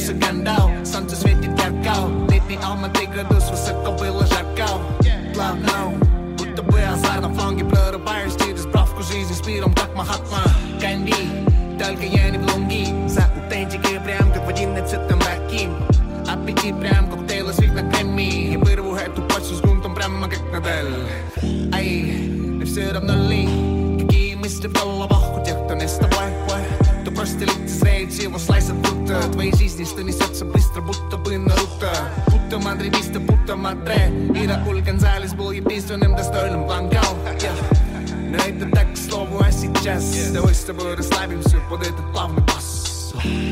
скандал. Солнце светит ярко, летний Алматы градус, высоко было жарко. Love now, будто бы азар на фланге прорываешь через справку жизни с миром, как Махатма Ганди. Только я не в лунги, за аутентикой прям как в 11-м раке. Аппетит прям коктейль с на креми. Я вырву эту почву с грунтом прямо как Надель. Ай, но все равно ли какие мысли в головах у тех, кто не с тобой. То просто лица зреют, его слайсят будто твоей жизни, что несется быстро, будто бы Наруто. Будто мадривиста, будто Мадре. И Рауль Гонзалес был единственным достойным Бланкал. Но это так, к слову, а сейчас давай с тобой расслабимся под этот плавный бас.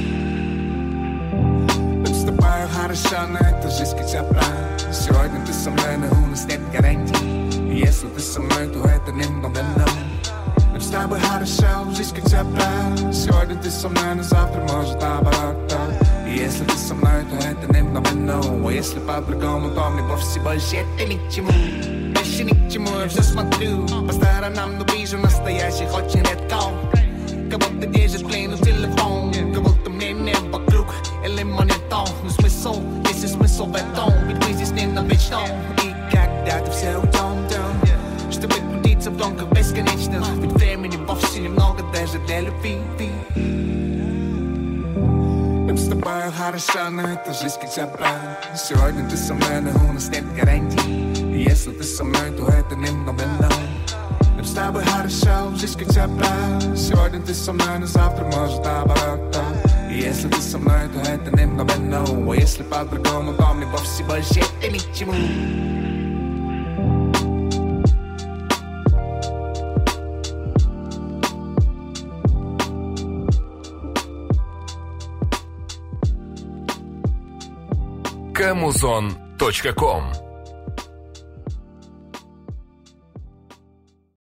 С тобой хорошо, но это жизнь как запран. Сегодня ты со мной, но у нас нет гарантий. Если ты со мной, то это не мгновенно. С тобой хорошо, жизнь как запран. Сегодня ты со мной, но завтра может наоборот. И если ты со мной, то это не мгновенно. А если по-другому, то мне вовсе больше это ни к чему. Больше ни к чему, я все смотрю по сторонам, но вижу настоящих очень редко. Как будто держишь плейну телефон, как будто мне не вокруг или монетон. Но смысл, если смысл в этом, ведь мы здесь не навечно. И когда ты все уйдем, чтобы крутиться в гонках бесконечных, ведь времени вовсе немного даже для любви. Нам с тобой хорошо, но это жизнь как запран. Сегодня ты со мной, но у нас нет гарантий. И если ты со мной, то это не мгновенно. Нам с тобой хорошо, жизнь как запран. Сегодня ты со мной, но завтра может наоборот. И если ты со мной, то это не мгновенно. А если по-другому, то мне вовсе больше это ни к чему. Kamuzon.com